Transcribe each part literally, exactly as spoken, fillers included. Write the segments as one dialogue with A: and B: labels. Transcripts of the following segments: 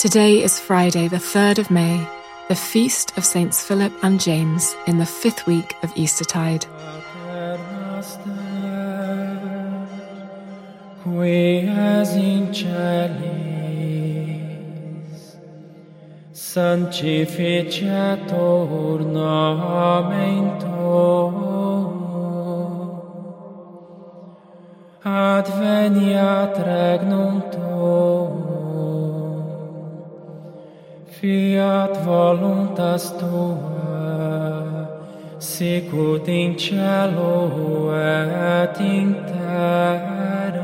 A: Today is Friday, the third of May, the feast of Saints Philip and James in the fifth week of Eastertide.
B: Qui es in celis, sanctificetur nomen tuum, adveniat regnum tuum, fiat voluntas tua, sicut in cielo et in terra.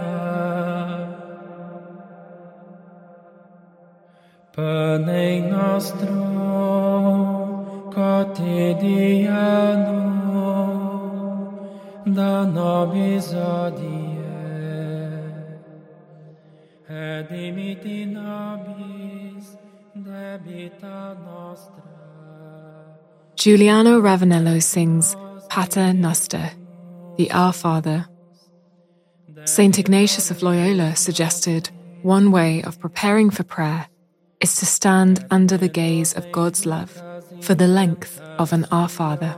B: Pane nostrum quotidianum da nobis hodie, et dimitti nobis debita nostra.
A: Giuliano Ravanello sings Pater Noster, the Our Father. Saint Ignatius of Loyola suggested one way of preparing for prayer is to stand under the gaze of God's love for the length of an Our Father.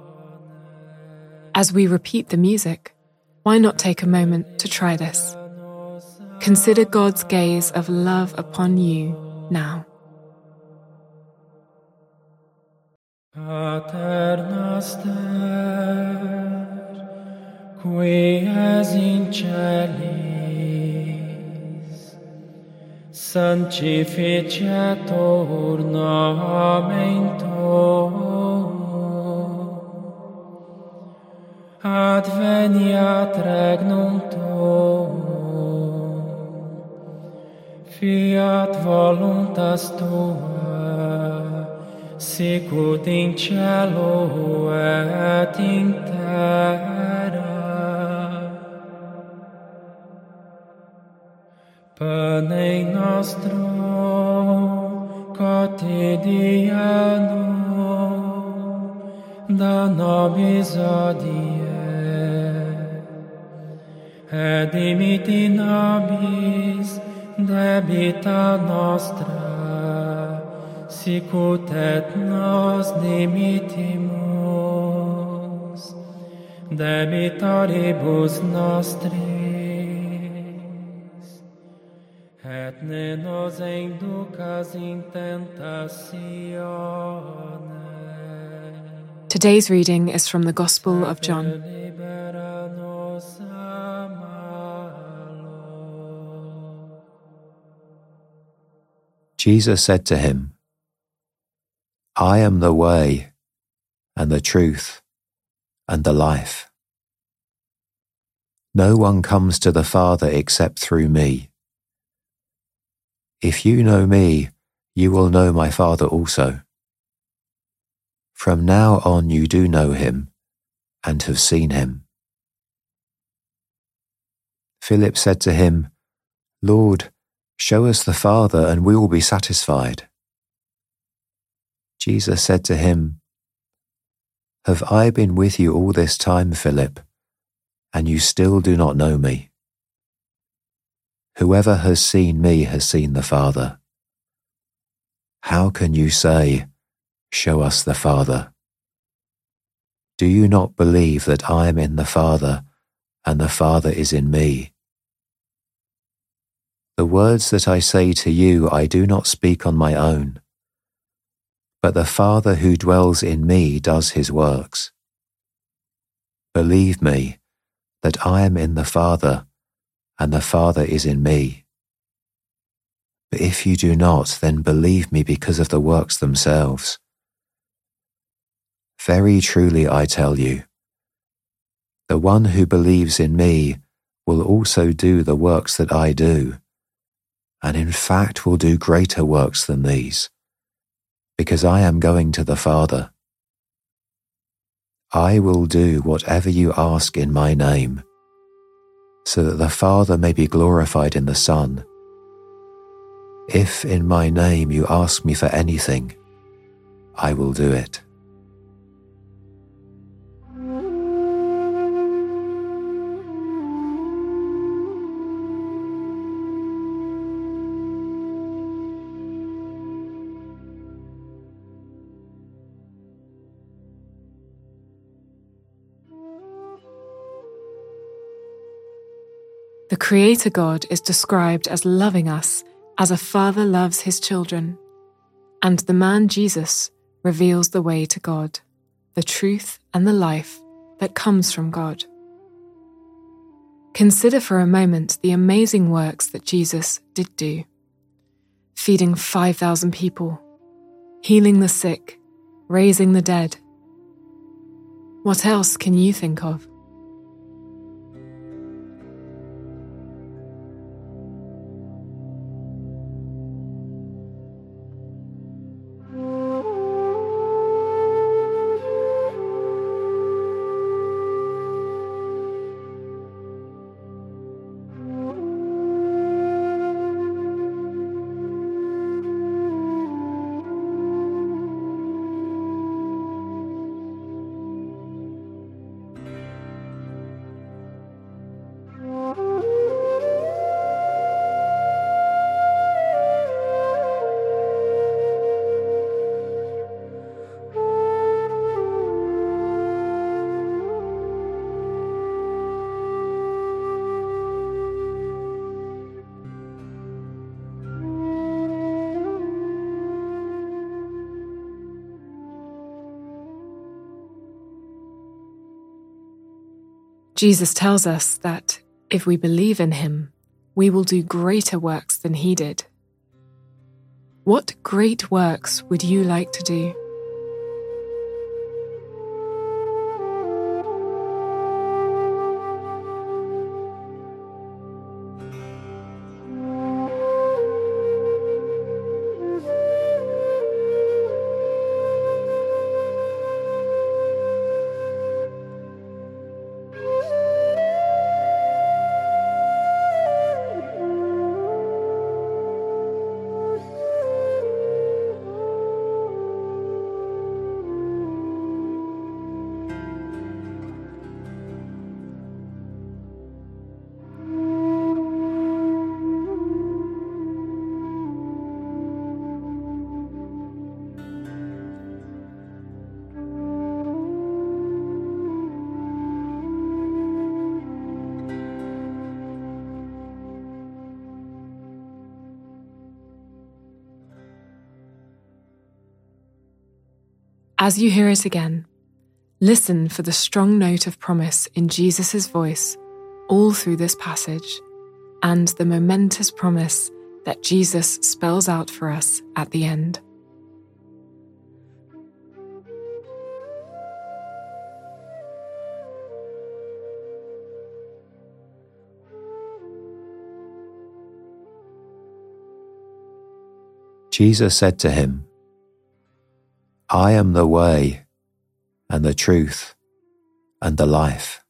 A: As we repeat the music, why not take a moment to try this? Consider God's gaze of love upon you now.
B: Pater noster, qui es in celis, sanctificetur nomen tuum, adveniat regnum tuum, fiat voluntas tua, sicut in cielo et in terra. Pane nostrum quotidianum da nobis hodie, et dimitti nobis debita nostra, sicut et nos dimittimus debitoribus nostris, et ne nos inducas in tentatione.
A: Today's reading is from the Gospel of John.
B: Libera nos a malo.
C: Jesus said to him, I am the way, and the truth, and the life. No one comes to the Father except through me. If you know me, you will know my Father also. From now on you do know him, and have seen him. Philip said to him, Lord, show us the Father, and we will be satisfied. Jesus said to him, Have I been with you all this time, Philip, and you still do not know me? Whoever has seen me has seen the Father. How can you say, Show us the Father? Do you not believe that I am in the Father, and the Father is in me? The words that I say to you I do not speak on my own, but the Father who dwells in me does his works. Believe me that I am in the Father, and the Father is in me. But if you do not, then believe me because of the works themselves. Very truly I tell you, the one who believes in me will also do the works that I do, and in fact will do greater works than these, because I am going to the Father. I will do whatever you ask in my name, so that the Father may be glorified in the Son. If in my name you ask me for anything, I will do it.
A: The Creator God is described as loving us as a father loves his children, and the man Jesus reveals the way to God, the truth and the life that comes from God. Consider for a moment the amazing works that Jesus did do. Feeding five thousand people, healing the sick, raising the dead. What else can you think of? Jesus tells us that if we believe in him, we will do greater works than he did. What great works would you like to do? As you hear it again, listen for the strong note of promise in Jesus' voice all through this passage, and the momentous promise that Jesus spells out for us at the end.
C: Jesus said to him, I am the way, and the truth, and the life.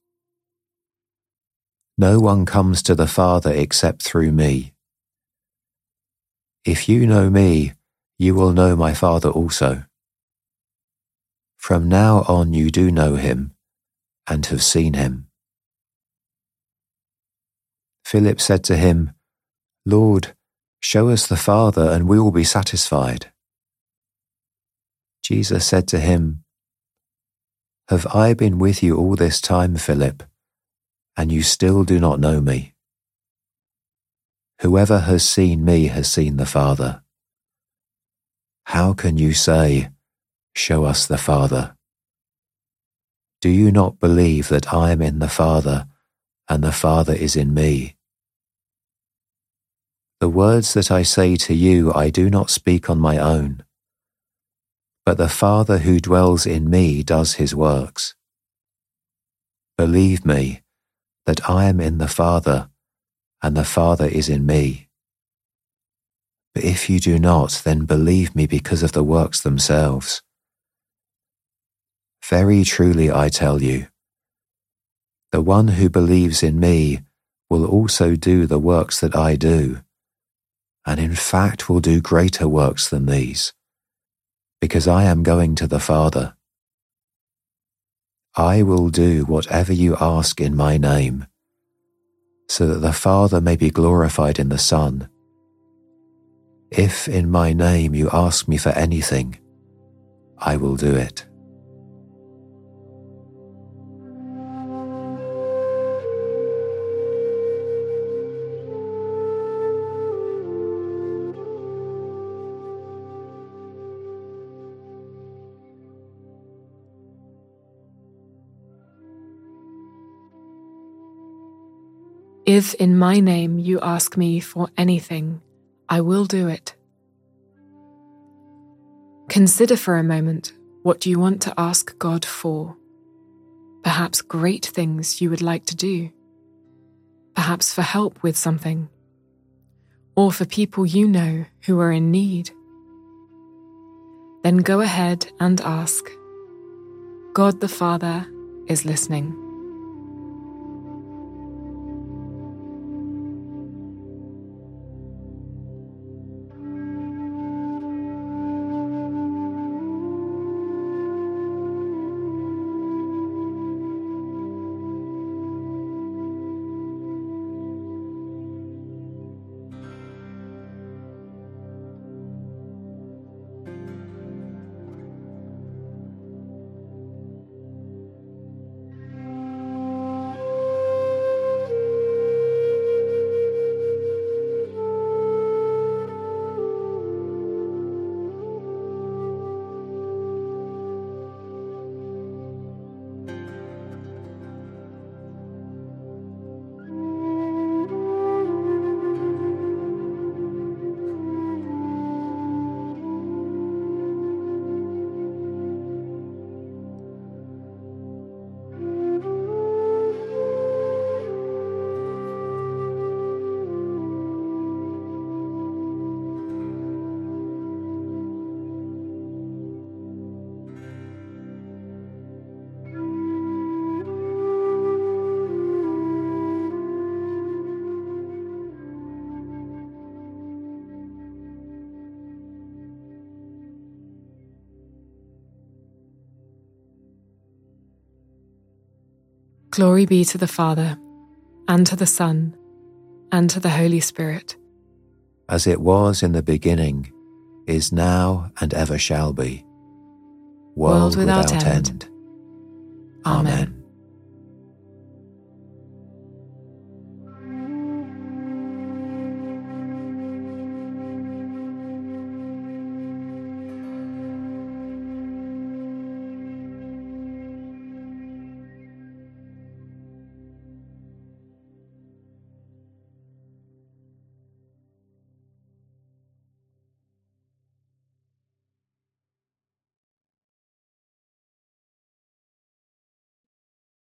C: No one comes to the Father except through me. If you know me, you will know my Father also. From now on you do know him, and have seen him. Philip said to him, Lord, show us the Father, and we will be satisfied. Jesus said to him, Have I been with you all this time, Philip, and you still do not know me? Whoever has seen me has seen the Father. How can you say, Show us the Father? Do you not believe that I am in the Father, and the Father is in me? The words that I say to you I do not speak on my own, but the Father who dwells in me does his works. Believe me that I am in the Father, and the Father is in me. But if you do not, then believe me because of the works themselves. Very truly I tell you, the one who believes in me will also do the works that I do, and in fact will do greater works than these, because I am going to the Father. I will do whatever you ask in my name, so that the Father may be glorified in the Son. If in my name you ask me for anything, I will do it.
A: If in my name you ask me for anything, I will do it. Consider for a moment what you want to ask God for. Perhaps great things you would like to do. Perhaps for help with something. Or for people you know who are in need. Then go ahead and ask. God the Father is listening. Glory be to the Father, and to the Son, and to the Holy Spirit.
C: As it was in the beginning, is now, and ever shall be, world,
A: World without
C: without
A: end.
C: end.
A: Amen.
C: Amen.